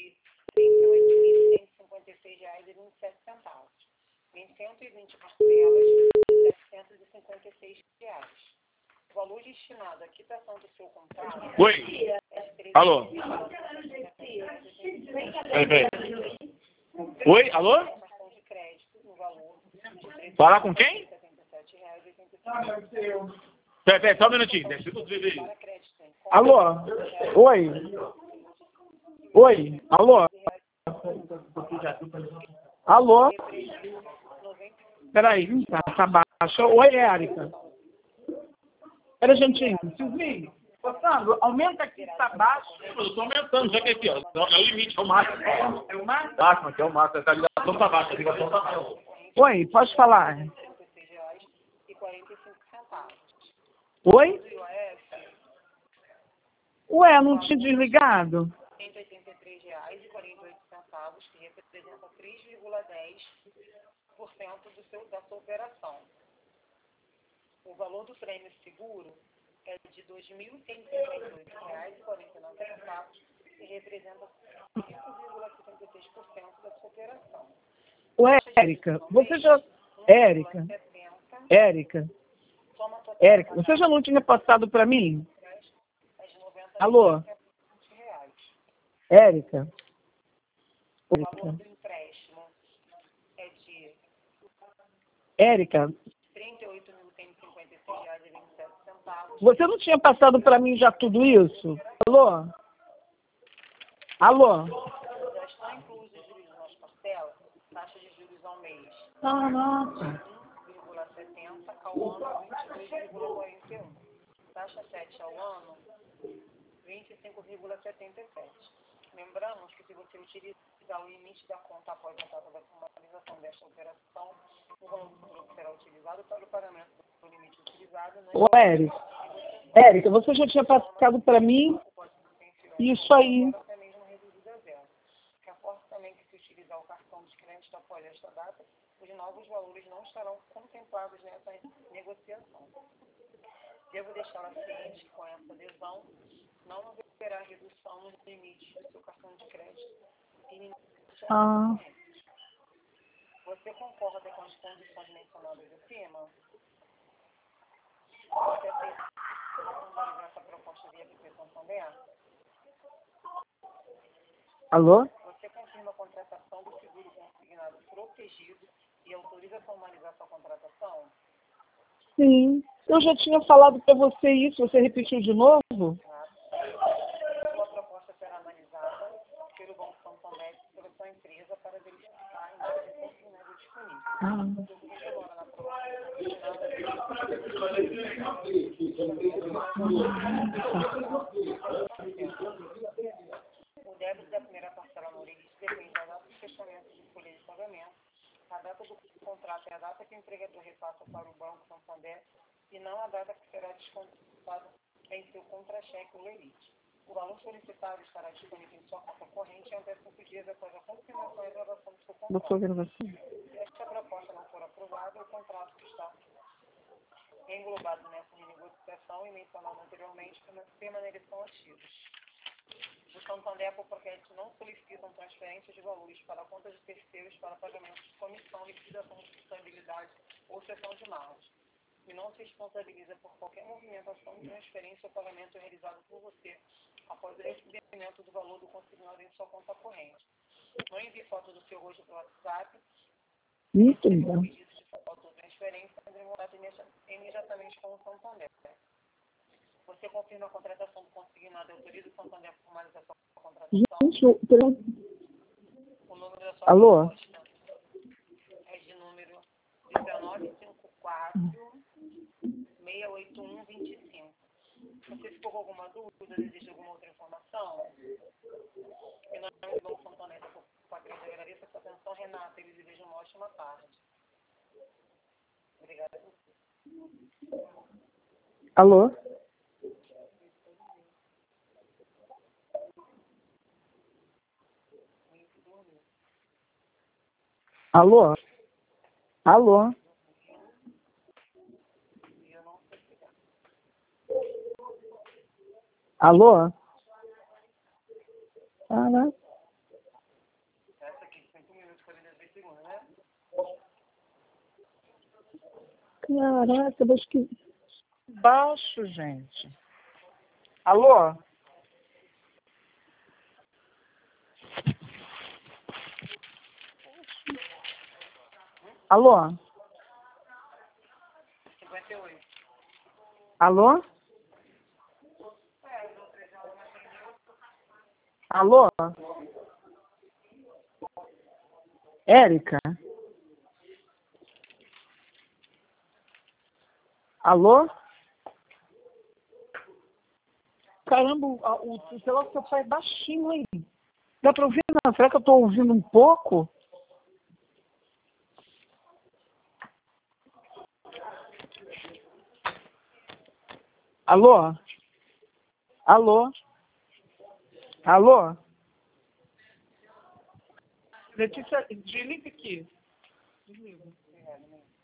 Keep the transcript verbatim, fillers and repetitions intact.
de trinta e oito mil cento e cinquenta e seis reais e vinte e sete centavos. Em cento e vinte parcelas de setecentos e cinquenta e seis reais. O valor destinado à quitação do seu contrato... Oi. Alô. Peraí, peraí. Oi, alô? Cartão de crédito no valor de Falar com quem? setenta e sete reais e oitenta e cinco centavos. Peraí, peraí, só um minutinho. Deixa eu ver aí. Para crédito em Alô? Oi? Oi? Alô? Alô? Peraí, tá, tá baixo. Oi, Érica. Pera, gentinho. Silvinho, ô, Sandro, aumenta aqui que tá baixo. Eu tô aumentando, já que aqui, ó. É o limite, é o máximo. É o máximo? Máximo, aqui é o máximo. Essa ligação tá baixa, a ligação tá baixa. Oi, pode falar. setenta e seis reais e quarenta e cinco centavos. Oi? O I O F, Ué, não tinha desligado? cento e oitenta e três reais e quarenta e oito centavos, que representa três vírgula dez por cento do seu, da sua operação. O valor do prêmio seguro é de dois mil cento e cinquenta e oito reais e quarenta e nove centavos, que representa cinco vírgula setenta e seis por cento da sua operação. Ué, Érica, você já... Érica, Érica, Érica, você já não tinha passado para mim? Alô? Érica? O valor do empréstimo é de Érica, trinta e oito mil cento e cinquenta e seis reais e vinte e sete centavos. você não tinha passado para mim já tudo isso? Alô? Alô? Já estão inclusos os juros nas parcelas, taxa de juros ao mês Ah, nossa. um vírgula setenta ao ano vinte e dois vírgula quarenta e um. Taxa sete ao ano vinte e cinco vírgula setenta e sete. Lembramos que se você utilizar o limite da conta após a data da formalização desta operação, o valor será utilizado para o pagamento do limite utilizado. Ô, Érica, Érica, você já tinha passado para mim isso aí. Até mesmo reduzido a zero. Reforço também que se utilizar o cartão de crédito após esta data, os novos valores não estarão contemplados nessa negociação. Devo deixá-la ciente que com essa adesão não haverá redução nos limites do seu cartão de crédito. Ah. Você concorda com as condições mencionadas acima? Você aceita formalizar essa proposta via P P Santander? Alô? Você confirma a contratação do seguro consignado protegido e autoriza a formalizar sua contratação? Sim. Eu já tinha falado para você isso, você repetiu de novo? Sua proposta será analisada pelo Banco Santander e pela sua empresa para verificar a imagem consignada disponível. Ah. Agora, na proposta o débito da primeira parcela no limite depende da data de fechamento de folha de pagamento. A data do contrato é a data que o empregador repassa para o Banco Santander e não a data que será descontada em seu contra-cheque ou limite. O valor solicitado estará disponível em sua conta corrente em até cinco dias após a confirmação e aprovação do seu contrato. Se esta proposta não for aprovada, o contrato que está englobado nessa renegociação e mencionado anteriormente permanecerão ativos. O Santander e a Popocrédito não solicitam transferência de valores para contas de terceiros para pagamento de comissão, liquidação de responsabilidade ou cessão de margem. E não se responsabiliza por qualquer movimentação, transferência ou pagamento realizado por você após o recebimento do valor do consignado em sua conta corrente. Não envie foto do seu rosto pelo WhatsApp. Muito Se bom. o pedido de foto ou transferência, entre em contato imediatamente com o Santander. Você confirma a contratação do consignado e autoriza o Santander a formalizar sua contratação? Gente, eu... O número da sua Alô? proposta é de número dezenove cinquenta e quatro, seiscentos e oitenta e um, vinte e cinco. Você ficou com alguma dúvida? Deseja alguma outra informação? Em nome do Banco Santander, eu agradeço a sua atenção, Renata, e lhe desejo uma ótima tarde. Obrigada. Alô? Alô? Alô? Alô? Caraca. Caraca, mas que baixo, gente. Alô? Alô? cinquenta e oito. Alô? Alô? Érica? Alô? Caramba, o, o, o celular do seu pai é baixinho aí. Dá pra ouvir? Não? Será que eu tô ouvindo um pouco? Alô? Alô? Alô? Letícia, desliga aqui. Desliga.